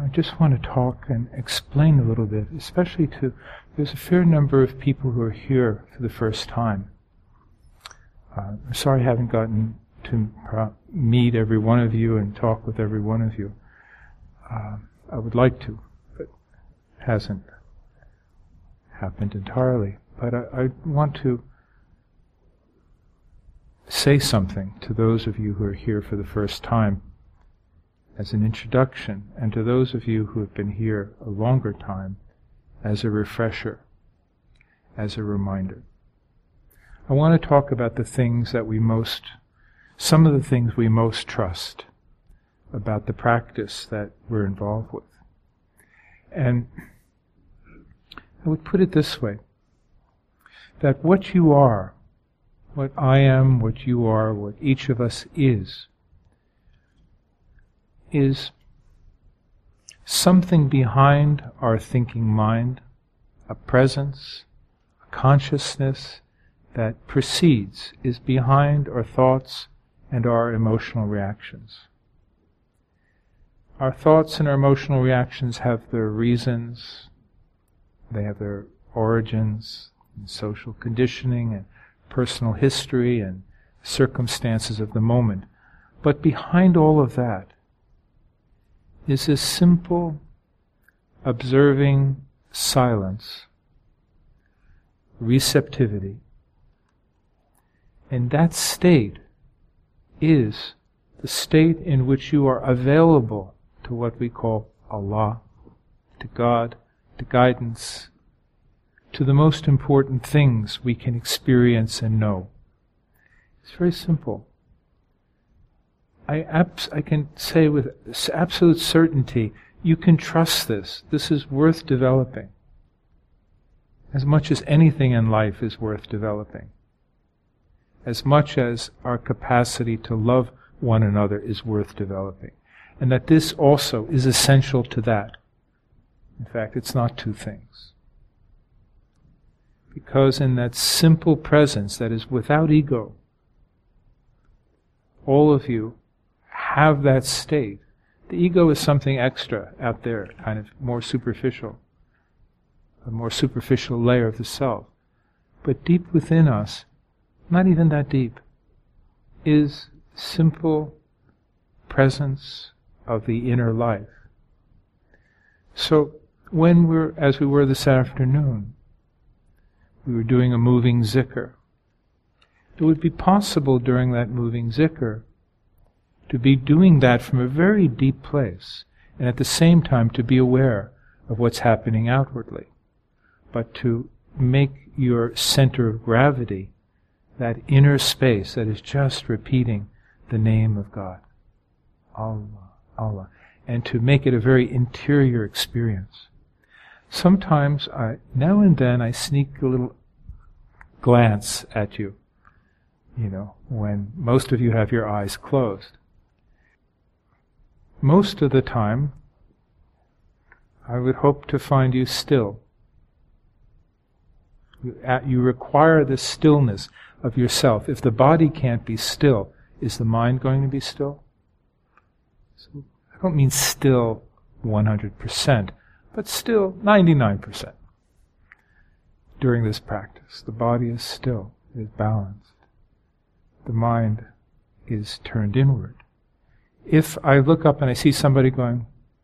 I just want to talk and explain a little bit, especially there's a fair number of people who are here for the first time. I'm sorry I haven't gotten to meet every one of you and talk with every one of you. I would like to, but it hasn't happened entirely. But I want to say something to those of you who are here for the first time as an introduction, and to those of you who have been here a longer time as a refresher, as a reminder. I want to talk about some of the things we most trust about the practice that we're involved with. And I would put it this way, that what you are, what I am, what you are, what each of us is something behind our thinking mind, a presence, a consciousness that precedes, is behind our thoughts and our emotional reactions. Our thoughts and our emotional reactions have their reasons, they have their origins in social conditioning and personal history and circumstances of the moment. But behind all of that is a simple, observing silence, receptivity. And that state is the state in which you are available to what we call Allah, to God, to guidance, to the most important things we can experience and know. It's very simple. I can say with absolute certainty, you can trust this. This is worth developing. As much as anything in life is worth developing. As much as our capacity to love one another is worth developing. And that this also is essential to that. In fact, it's not two things. Because in that simple presence that is without ego, all of you have that state. The ego is something extra out there, kind of more superficial, a more superficial layer of the self. But deep within us, not even that deep, is simple presence of the inner life. So when as we were this afternoon, we were doing a moving zikr. It would be possible during that moving zikr to be doing that from a very deep place, and at the same time to be aware of what's happening outwardly, but to make your center of gravity that inner space that is just repeating the name of God, Allah, Allah, and to make it a very interior experience. Sometimes, now and then, I sneak a little glance at you, when most of you have your eyes closed. Most of the time, I would hope to find you still. You require the stillness of yourself. If the body can't be still, is the mind going to be still? So, I don't mean still 100%, but still 99%. During this practice, the body is still, is balanced. The mind is turned inward. If I look up and I see somebody going,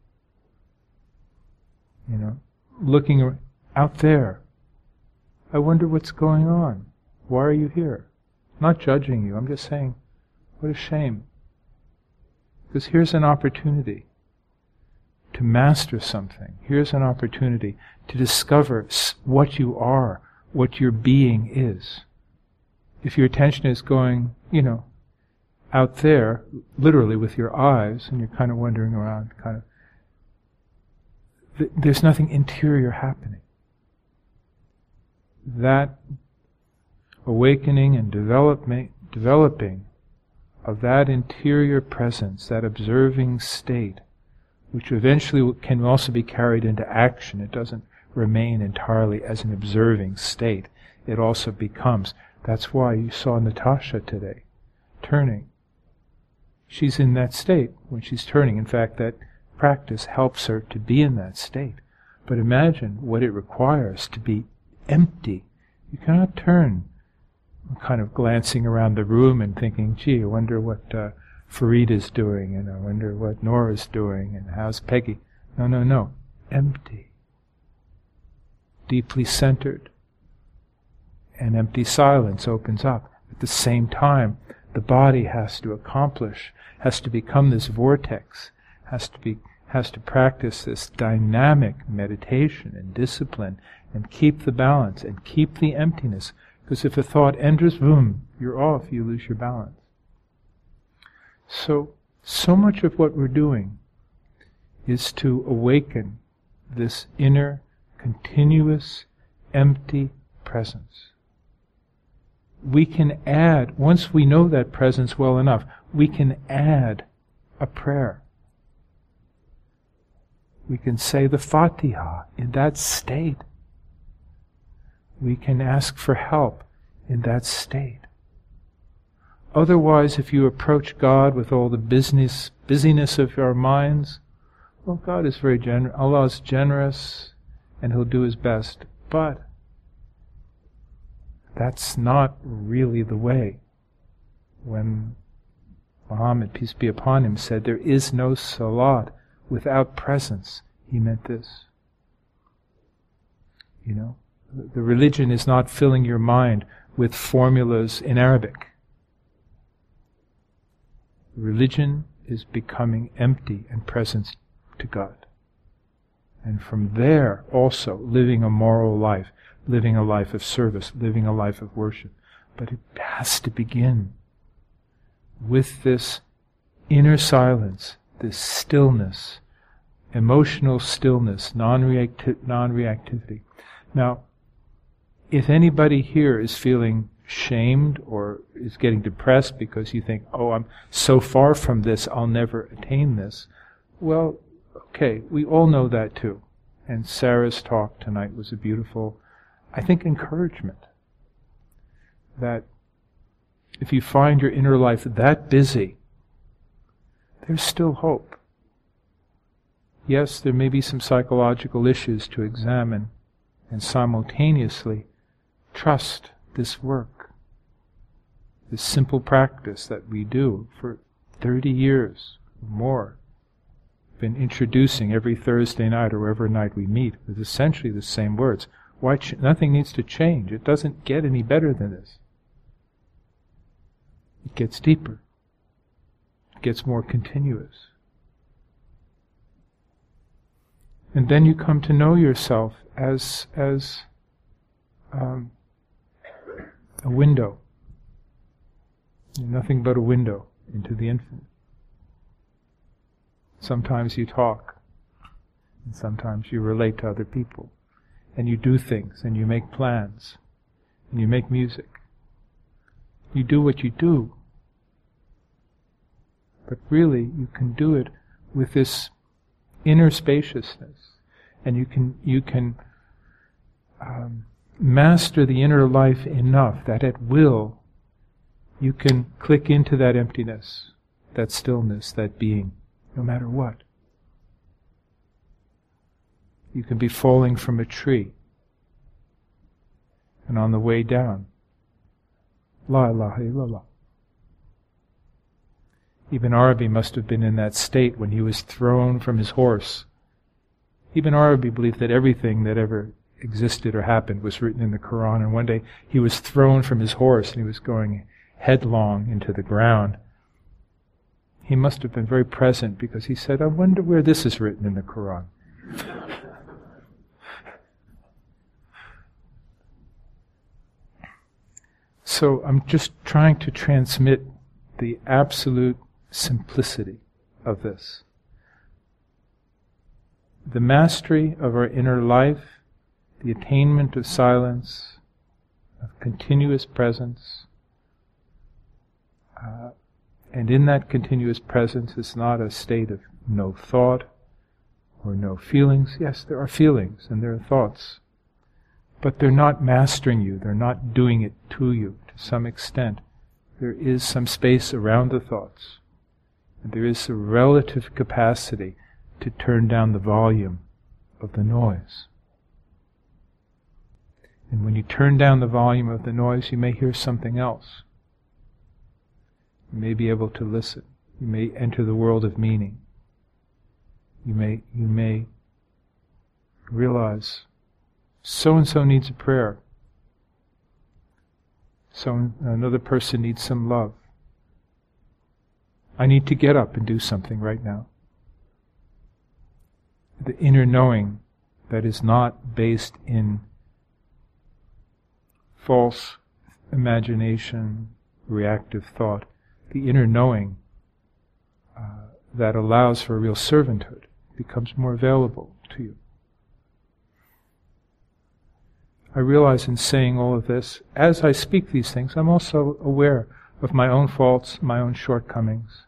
looking out there, I wonder what's going on. Why are you here? I'm not judging you, I'm just saying, what a shame. Because here's an opportunity to master something. Here's an opportunity to discover what you are, what your being is. If your attention is going, out there, literally with your eyes, and you're kind of wandering around, there's nothing interior happening. That awakening and developing of that interior presence, that observing state, which eventually can also be carried into action. It doesn't remain entirely as an observing state. It also becomes. That's why you saw Natasha today, turning. She's in that state when she's turning. In fact, that practice helps her to be in that state. But imagine what it requires to be empty. You cannot turn kind of glancing around the room and thinking, gee, I wonder what Farida's doing, and I wonder what Nora's doing, and how's Peggy. No. Empty. Deeply centered. And empty silence opens up. At the same time, the body has to become this vortex, has to practice this dynamic meditation and discipline, and keep the balance, and keep the emptiness. Because if a thought enters, boom, you're off, you lose your balance. So much of what we're doing is to awaken this inner, continuous, empty presence. We can add, once we know that presence well enough, we can add a prayer. We can say the Fatiha in that state. We can ask for help in that state. Otherwise, if you approach God with all the busyness of our minds, well, God is very generous. Allah is generous, and He'll do His best. But that's not really the way. When Muhammad, peace be upon him, said there is no salat without presence, he meant this. The religion is not filling your mind with formulas in Arabic. Religion is becoming empty and present to God. And from there also living a moral life, living a life of service, living a life of worship. But it has to begin with this inner silence, this stillness, emotional stillness, non-reactivity. Now, if anybody here is feeling shamed or is getting depressed because you think, oh, I'm so far from this, I'll never attain this, well, okay, we all know that too. And Sarah's talk tonight was a beautiful, I think, encouragement. That if you find your inner life that busy, there's still hope. Yes, there may be some psychological issues to examine, and simultaneously trust this work, this simple practice that we do for 30 years or more. Been introducing every Thursday night or whatever night we meet with essentially the same words. Why nothing needs to change. It doesn't get any better than this. It gets deeper. It gets more continuous. And then you come to know yourself as a window. You're nothing but a window into the infinite. Sometimes you talk, and sometimes you relate to other people, and you do things, and you make plans, and you make music. You do what you do. But really, you can do it with this inner spaciousness, and you can master the inner life enough that at will you can click into that emptiness, that stillness, that being, no matter what. You can be falling from a tree, and on the way down, La ilaha illallah. Ibn Arabi must have been in that state when he was thrown from his horse. Ibn Arabi believed that everything that ever existed or happened was written in the Quran, and one day he was thrown from his horse and he was going headlong into the ground. He must have been very present because he said, I wonder where this is written in the Quran. So I'm just trying to transmit the absolute simplicity of this. The mastery of our inner life, the attainment of silence, of continuous presence. And in that continuous presence is not a state of no thought or no feelings. Yes, there are feelings and there are thoughts. But they're not mastering you. They're not doing it to you. To some extent, there is some space around the thoughts. And there is a relative capacity to turn down the volume of the noise. And when you turn down the volume of the noise, you may hear something else. You may be able to listen. You may enter the world of meaning. You may realize so-and-so needs a prayer. So another person needs some love. I need to get up and do something right now. The inner knowing that is not based in false imagination, reactive thought. The inner knowing that allows for real servanthood becomes more available to you. I realize in saying all of this, as I speak these things, I'm also aware of my own faults, my own shortcomings,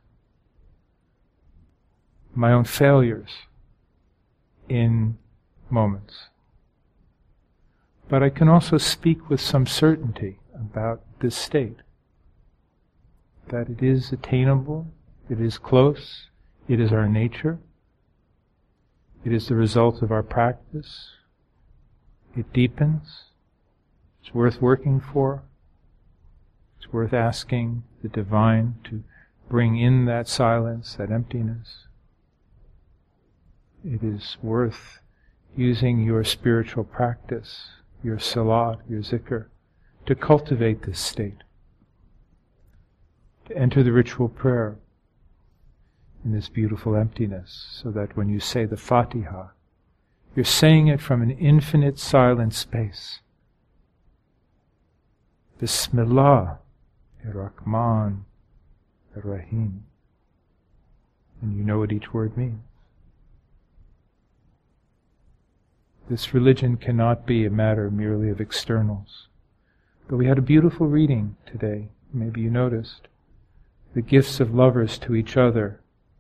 my own failures in moments. But I can also speak with some certainty about this state, that it is attainable, it is close, it is our nature, it is the result of our practice, it deepens, it's worth working for, it's worth asking the divine to bring in that silence, that emptiness. It is worth using your spiritual practice, your salat, your zikr, to cultivate this state, to enter the ritual prayer in this beautiful emptiness, so that when you say the Fatiha, you're saying it from an infinite silent space. Bismillah ar-Rahman ar-Rahim. And you know what each word means. This religion cannot be a matter merely of externals. But we had a beautiful reading today. Maybe you noticed. The gifts of lovers to each other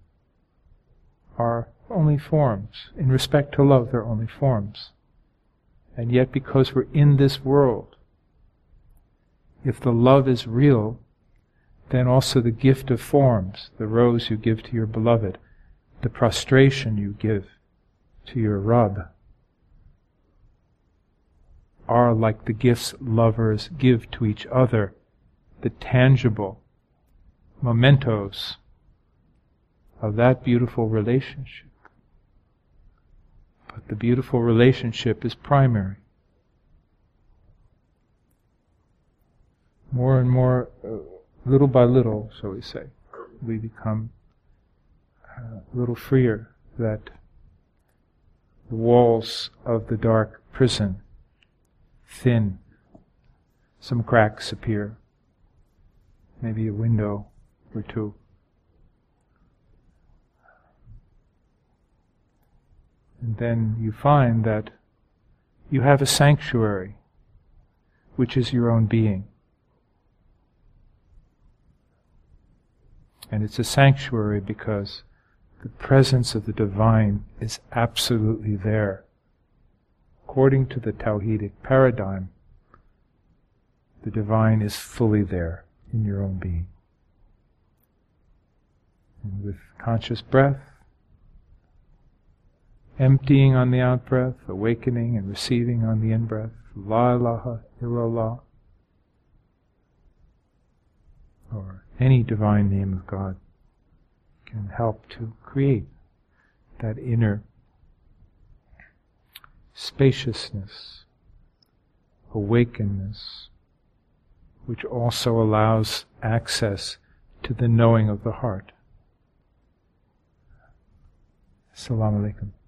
are only forms. In respect to love, they're only forms. And yet, because we're in this world, if the love is real, then also the gift of forms, the rose you give to your beloved, the prostration you give to your Rabb, are like the gifts lovers give to each other, the tangible mementos of that beautiful relationship. But the beautiful relationship is primary. More and more, little by little, shall we say, we become a little freer, that the walls of the dark prison thin, some cracks appear, maybe a window or two. And then you find that you have a sanctuary, which is your own being. And it's a sanctuary because the presence of the divine is absolutely there. According to the Tawhidic paradigm, the divine is fully there in your own being. And with conscious breath, emptying on the out-breath, awakening and receiving on the in-breath, La ilaha illallah, or any divine name of God, can help to create that inner spaciousness, awakenness, which also allows access to the knowing of the heart. Assalamu alaikum.